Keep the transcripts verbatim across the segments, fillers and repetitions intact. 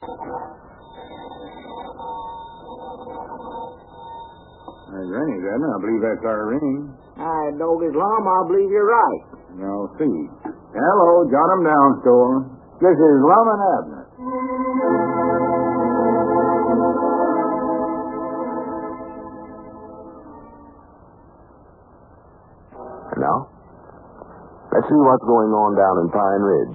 There's Rennie's, Abner. I believe that's our ring. I dog his lum, I believe you're right. Now, see. Hello, Jot 'em Down store. This is Lum and Abner. And now, let's see what's going on down in Pine Ridge.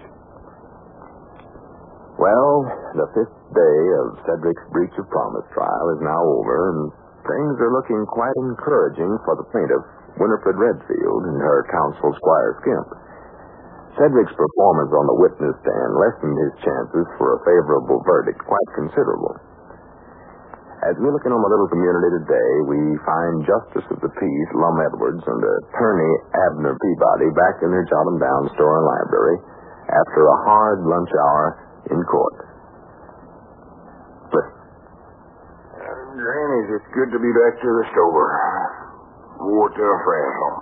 Well, the fifth day of Cedric's breach of promise trial is now over, and things are looking quite encouraging for the plaintiff, Winifred Redfield, and her counsel, Squire Skimp. Cedric's performance on the witness stand lessened his chances for a favorable verdict quite considerable. As we look in on the little community today, we find Justice of the Peace, Lum Edwards, and Attorney Abner Peabody back in their Jot 'em Down store and library after a hard lunch hour in court. Listen. Uh, Granny's, it's good to be back to the store. What a frazzle.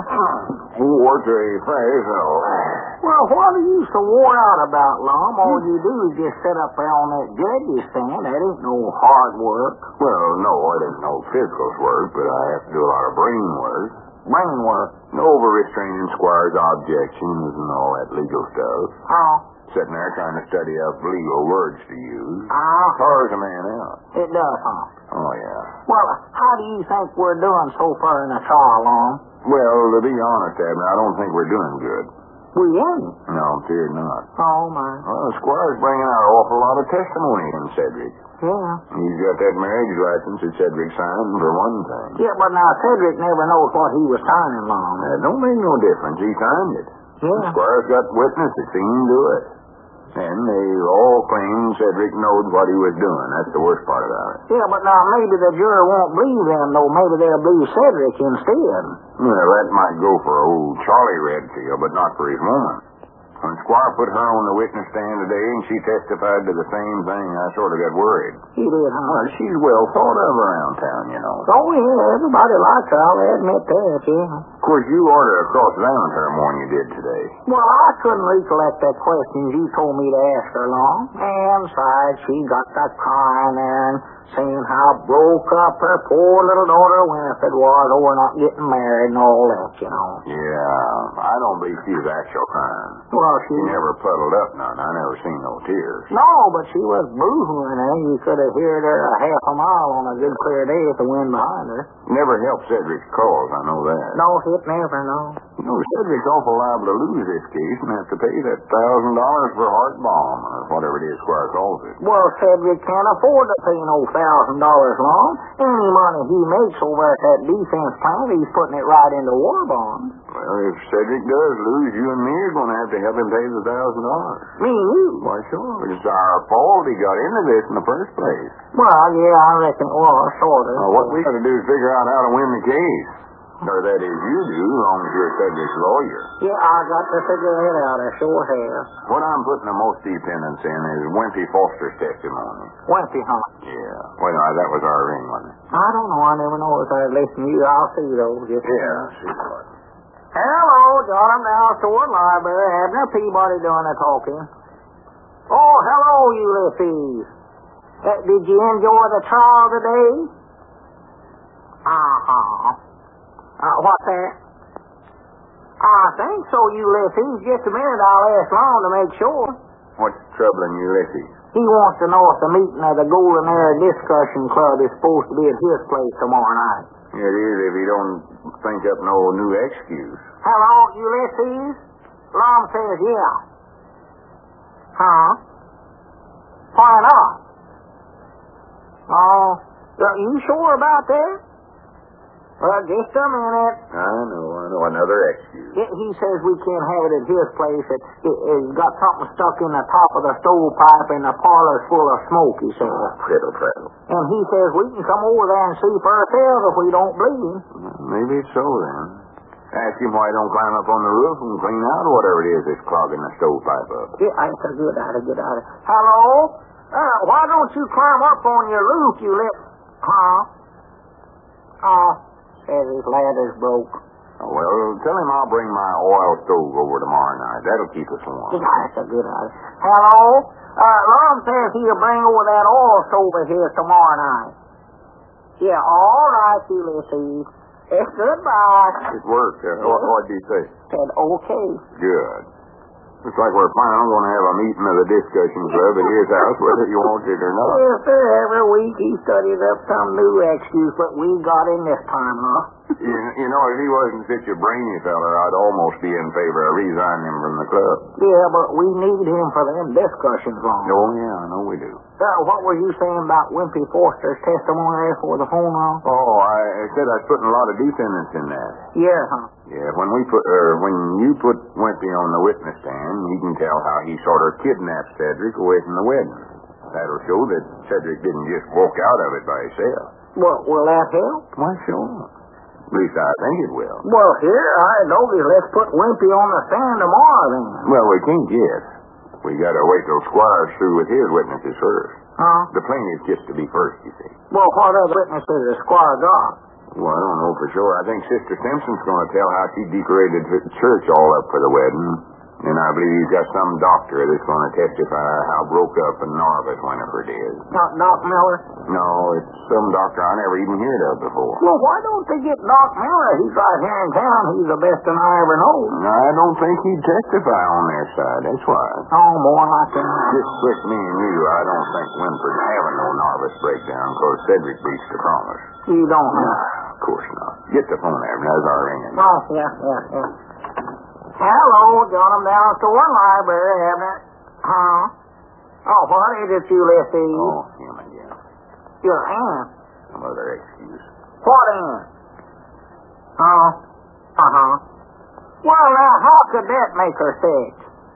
What a frazzle. Well, what are you so wore out about, Lum? All you do is just sit up there on that judge's stand. That ain't no hard work. Well, no, it ain't no physical work, but I have to do a lot of brain work. Brain work? Over restraining Squire's objections and all that legal stuff. Oh. Sitting there trying to study up legal words to use. Ah. Tires a man out. It does, huh? Oh, yeah. Well, how do you think we're doing so far in the trial, Lum? Well, to be honest, Abner, I don't think we're doing good. We ain't? No, I'm feared not. Oh, my. Well, the Squire's bringing out an awful lot of testimony in Cedric. Yeah. He's got that marriage license that Cedric signed, for one thing. Yeah, but now Cedric never knows what he was signing, Lum. That don't make no difference. He signed it. Yeah. The Squire's got witnesses seen him do it. And they all claim Cedric knowed what he was doing. That's the worst part about it. Yeah, but now maybe the jury won't believe him, though. Maybe they'll believe Cedric instead. Well, that might go for old Charlie Redfield, but not for his woman. When Squire put her on the witness stand today and she testified to the same thing, I sort of got worried. He did, huh? Well, she's well thought of around town, you know. Oh, yeah, everybody likes her, I'll admit that, yeah. Of course, you ought to have cross-examined her more than you did today. Well, I couldn't recollect that question you told me to ask her, Long. And besides, she got that crying and saying how broke up her poor little daughter Winifred was over not getting married and all that, you know. Yeah, I don't believe she was actual crying. Well, she... She never puddled up none. I never seen no tears. No, but she was boo-hooing, and you could have heard her a half a mile on a good clear day with the wind behind her. Never helped Cedric's cause, I know that. No, it never, no. You know, Cedric's awful liable to lose this case and have to pay that thousand dollars for heart balm, or whatever it is Squire calls it. Well, Cedric can't afford to pay no thousand dollars long. Any money he makes over at that defense plant, he's putting it right into war bonds. Well, if Cedric does lose, you and me are going to have to help him pay the thousand dollars. Me and you? Why, sure. It's our fault he got into this in the first place. Well, yeah, I reckon it was, sort of. Well, what we got to do is figure out how to win the case. Or that is, you do, as long as you're Cedric's lawyer. Yeah, I got to figure it out. I sure have. What I'm putting the most dependence in is Wimpy Foster's testimony. Wimpy, huh? Yeah. Well, no, that was our ring, wasn't it? I don't know. I never know if I'd listen to you. I'll see, though. Just yeah, see what. Hello, Jot 'em Down store library. Abner Peabody doing the talking. Oh, hello, Ulysses. Uh, did you enjoy the trial today? Uh-huh. Uh, what's that? I think so, Ulysses. Just a minute, I'll ask Long to make sure. What's troubling Ulysses? He wants to know if the meeting of the Golden Era Discussion Club is supposed to be at his place tomorrow night. It is if he don't think up no new excuse. Hello, Ulysses? Long says yeah. Huh? Why not? Oh, are you sure about that? Well, just a minute. I know, I know. Another excuse. He, he says we can't have it at his place. It, it, it's got something stuck in the top of the stovepipe and the parlor's full of smoke, he says. Oh, prittle, prittle. And he says we can come over there and see for ourselves if we don't believe him. Maybe it's so, then. Ask him why he don't climb up on the roof and clean out whatever it is that's clogging the stovepipe up. Yeah, that's a good idea, good idea. Hello? Uh, why don't you climb up on your roof, you let... Huh? Oh. Says his ladder's broke. Oh, well, tell him I'll bring my oil stove over tomorrow night. That'll keep us warm. Yeah, that's a good idea. Hello? Uh, Lum says he'll bring over that oil stove of his tomorrow night. Yeah, all right, Ulysses. It's goodbye. It worked. Uh, what, what did he say? Said okay. Good. Looks like we're finally going to have a meeting of the discussion club at his house, whether you want it or not. Yes, sir. Every week he studies up some new excuse, but we got him this time, huh? You, you know, if he wasn't such a brainy feller, I'd almost be in favor of resigning him from the club. Yeah, but we need him for them discussions, Lum. Oh, yeah, I know we do. Uh, what were you saying about Wimpy Foster's testimony there for the phone, Lum? Oh, I, I said I was putting a lot of defendants in that. Yeah, huh? Yeah, when we put, er, when you put Wimpy on the witness stand, he can tell how he sort of kidnapped Cedric away from the wedding. That'll show that Cedric didn't just walk out of it by himself. Well, will that help? Why, sure. At least I think it will. Well, here, I notice let's put Wimpy on the stand tomorrow, then. Well, we can't yet. We gotta wait till Squire's through with his witnesses first. Huh? The plaintiff gets to be first, you see. Well, what other witnesses has Squire got? Well, I don't know for sure. I think Sister Simpson's going to tell how she decorated the church all up for the wedding. And I believe he's got some doctor that's going to testify how broke up and nervous Winifred is. Not Doc Miller? No, it's some doctor I never even heard of before. Well, why don't they get Doc Miller? He's right here in town. He's the best one I ever know. I don't think he'd testify on their side, that's why. Oh, more like that. Just with me and you, I don't think Winifred's having no nervous breakdown because Cedric breached the promise. You don't, huh? Nah, of course not. Get the phone, Abner. That's our ringing. Oh, yeah, yeah, yeah. Hello, got him down at the one library, haven't it? Huh? Oh, what is it, Ulysses? Oh, him again. Your aunt. Some other excuse. What aunt? Oh, uh-huh. Well, now, how could that make her sick?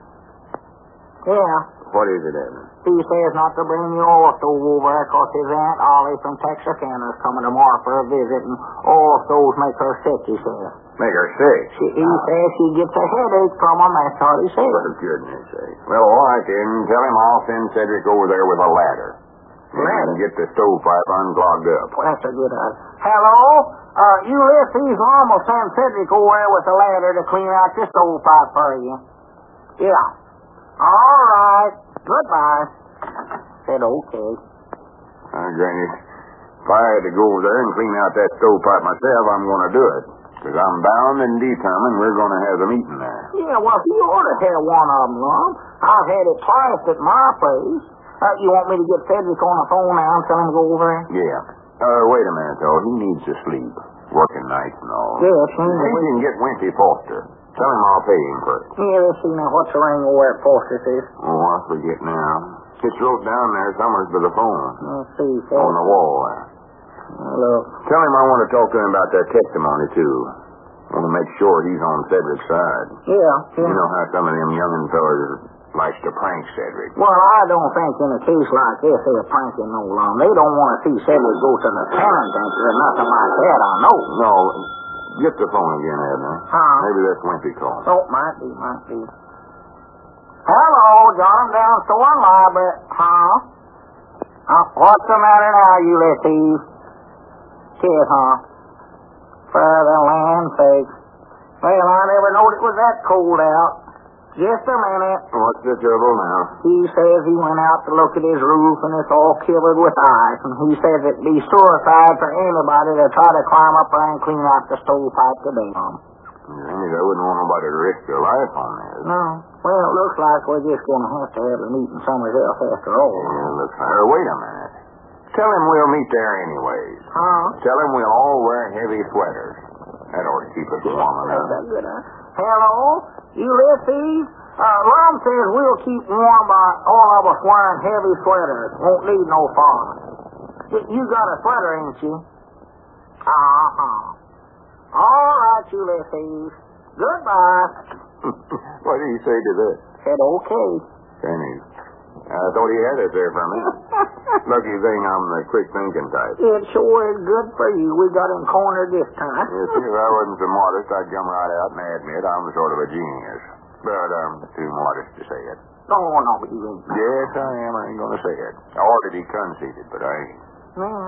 Yeah. What is it, Abner? He says not to bring the oil stove over there because his Aunt Ollie from Texarkana's coming tomorrow for a visit, and oil stoves make her sick, he says. Make her sick? She, he uh, says she gets a headache from them, that's what he says. For goodness sake. Well, all right, then. Tell him I'll send Cedric over there with a ladder. Ladder? And get the stovepipe unclogged up. Well, that's a good idea. Hello? Uh, Ulysses Lum will send Cedric over there with a ladder to clean out your stovepipe for you. Yeah. All right. Goodbye. Said okay. Uh, Granny, if I had to go over there and clean out that stovepipe myself, I'm going to do it. Because I'm bound and determined we're going to have a meeting there. Yeah, well, you ought to have one of them, Lum. I've had it twice at my place. Uh, you want me to get Cedric on the phone now and tell him to go over there? Yeah. Uh, wait a minute, though. He needs to sleep. Working nights and all. Yes, he can get Wimpy Foster. Tell him I'll pay him first. Yeah, let's see now. What's the ring over at Foster's is? Oh, I forget now. It's wrote down there somewhere by the phone. Let's see, sir. On the wall there. Look. Tell him I want to talk to him about that testimony, too. I want to make sure he's on Cedric's side. Yeah, yeah. You know how some of them youngin' fellas likes to prank Cedric. Well, I don't think in a case like this they're pranking no long. They don't want to see Cedric go to the penitentiary or nothing like that, I know. No, get the phone again, Edna. Huh? Maybe that's Wimpy calling. Oh, might be, might be. Hello, got him down to one library. Huh? Uh, what's the matter now, Ulysses? Kid, huh? For the land's sake. Well, I never knowed it was that cold out. Just a minute. What's the trouble now? He says he went out to look at his roof and it's all covered with ice. And he says it'd be suicide for anybody to try to climb up there and clean out the stovepipe today. Randy, I wouldn't want nobody to risk their life on this. No. Well, it looks like we're just going to have to have a meeting somewhere else after all. Yeah, it looks like. Or wait a minute. Tell him we'll meet there anyways. Huh? Tell him we'll all wear heavy sweaters. That ought to keep us warm enough. That's good, huh? Hello? Ulysses? Uh, Lum says we'll keep warm by all of us wearing heavy sweaters. Won't need no fog. You got a sweater, ain't you? Uh-huh. All right, Ulysses. Goodbye. What did he say to this? Said okay. Penny. I thought he had it there for a minute. Lucky thing I'm the quick-thinking type. It sure is good for you. We got him cornered this time. You see, if I wasn't so modest, I'd come right out and admit I'm sort of a genius. But I'm too modest to say it. No, no, you ain't. Yes, I am. I ain't going to say it. I ought to be conceited, but I ain't. Well,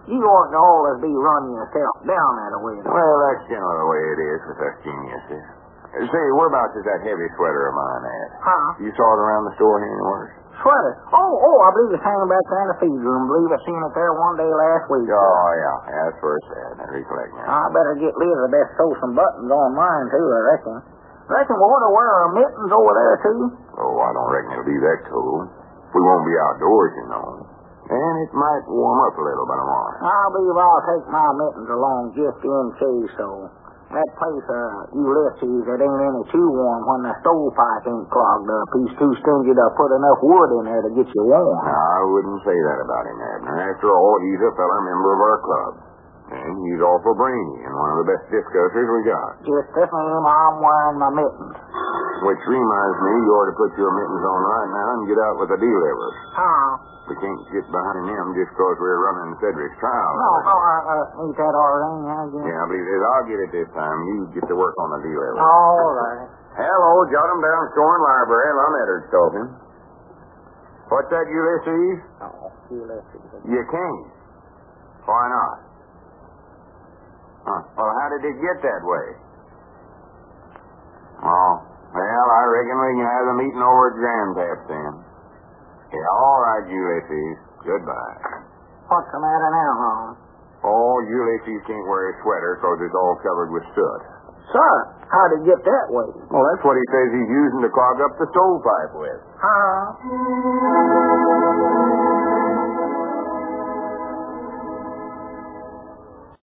You oughtn't to always be running yourself down that way. Well, that's generally the way it is with us geniuses. Say, whereabouts is that heavy sweater of mine at? Huh? You saw it around the store here anywhere? Sweater? Oh, oh, I believe it's hanging back there in the feed room. believe I seen it there one day last week. Oh, yeah. Yeah, that's where it's at. I recollect now. I better get Liz to best sew some buttons on mine, too, I reckon. Reckon we ought to wear our mittens over there, too? Oh, I don't reckon it'll be that cold. We won't be outdoors, you know. And it might warm up a little by tomorrow. I believe I'll take my mittens along just in case, so... That place, uh, Ulysses, it ain't any too warm when the stovepipe ain't clogged up. He's too stingy to put enough wood in there to get you warm. I wouldn't say that about him, Abner. After all, he's a fellow member of our club. And he's awful brainy and one of the best discussers we got. Just the same, I'm wearing my mittens. Which reminds me, you ought to put your mittens on right now and get out with the deliverers. How? We can't get behind them just because we're running Cedric's trial. No, no, uh, uh, ain't that all right, again? Yeah, I believe it. I'll get it this time. You get to work on the deliverers. All right. Hello, jot 'em down, store and library. I'm Eddard talking. What's that, Ulysses? Oh, Ulysses. You can't. Why not? Huh. Well, how did it get that way? Oh, well, I reckon we can have the meeting over at Grand Taps then. Yeah, all right, Ulysses. Goodbye. What's the matter now, Ron? Oh, Ulysses can't wear his sweater because it's all covered with soot. Sir, how'd it get that way? Well, that's what he says he's using to clog up the stovepipe with. Huh?